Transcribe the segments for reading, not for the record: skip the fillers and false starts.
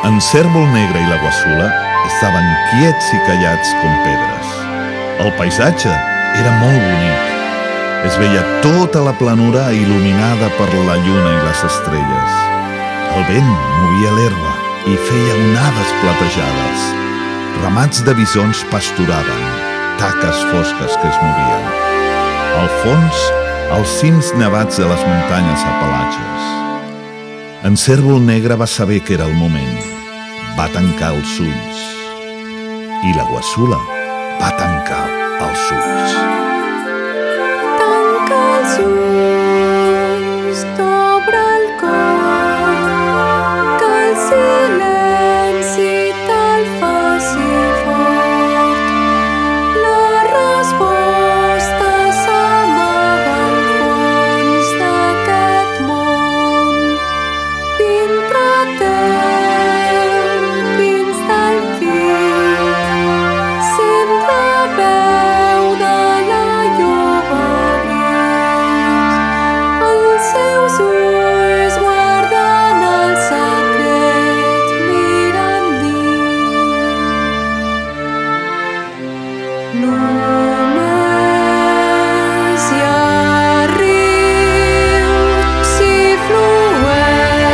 En Cérvol Negre i la Guassula estaven quiets i callats com pedres. El paisatge era molt bonic. Es veia tota la planura il·luminada per la lluna i les estrelles. El vent movia l'herba i feia onades platejades. Ramats de bisons pasturaven, taques fosques que es movien. Al fons, els cims nevats de les muntanyes Apalatges. En Cérvol Negre va saber que era el moment. Va tancar els ulls. I la Guassula va tancar els ulls. Tanca els ulls, t'obre el cor, que el silenci te'l faci fort. La resposta s'amaga al fons d'aquest món. Dintre teu, dins del fil, sent la veu de la lloba gris. Els seus ulls guarden el secret, miren dins. Només hi ha riu si flueix.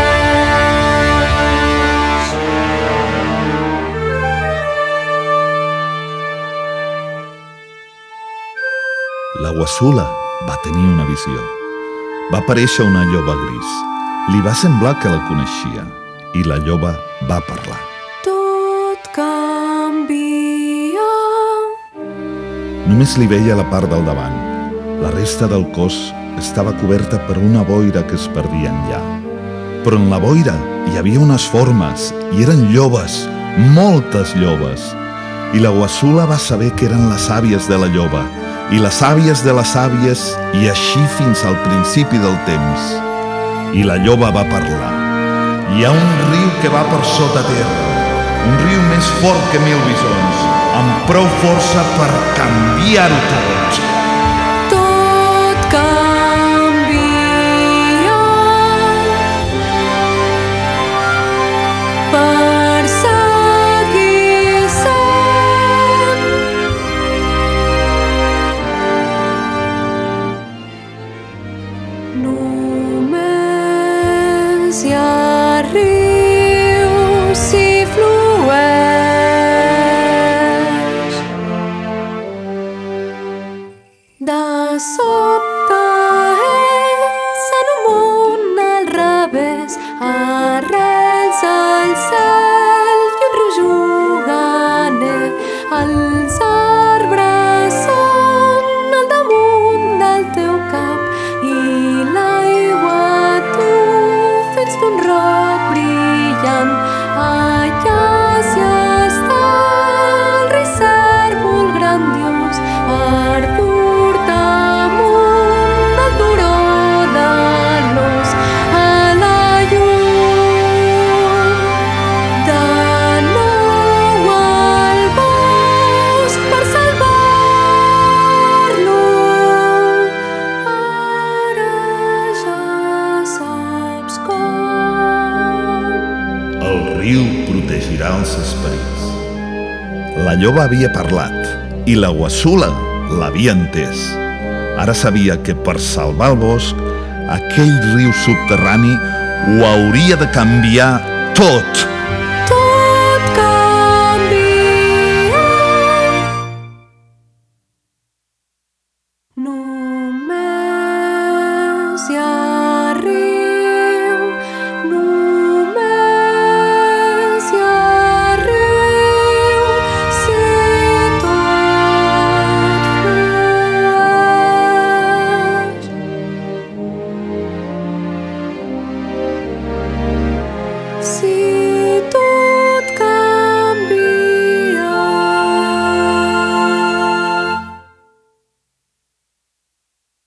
La Guassula va tenir una visió. Va aparèixer una lloba gris. Li va semblar que la coneixia i la lloba va parlar. Tot canvia. Només li veia la part del davant. La resta del cos estava coberta per una boira que es perdia enllà. Però en la boira hi havia unes formes i eren llobes, moltes llobes. I la Guassula va saber que eren les àvies de la lloba i les àvies de les àvies i així fins al principi del temps. I la lloba va parlar. Hi ha un riu que va per sota terra, un riu més fort que 1000 bisons, amb prou força per canviar-ho tot. Tot canvia. Per seguir sent. Només hi ha riu si flueix. De sobte ets en un món al revés, arrels al cel i un riu juganer. Els arbres són al damunt del teu cap i l'aigua tu fets d'un roc brillant. Allà si està el rei Cérvol grandiós per dur-te amunt del turó de l'os a la llum. De nou al bosc per salvar-lo. Ara ja saps com. El riu protegirà els esperits. La lloba havia parlat i la Guassula l'havia entès. Ara sabia que per salvar el bosc, aquell riu subterrani ho hauria de canviar tot. Tot canvia. Només hi ha riu. Només hi ha riu si tot flueix. Si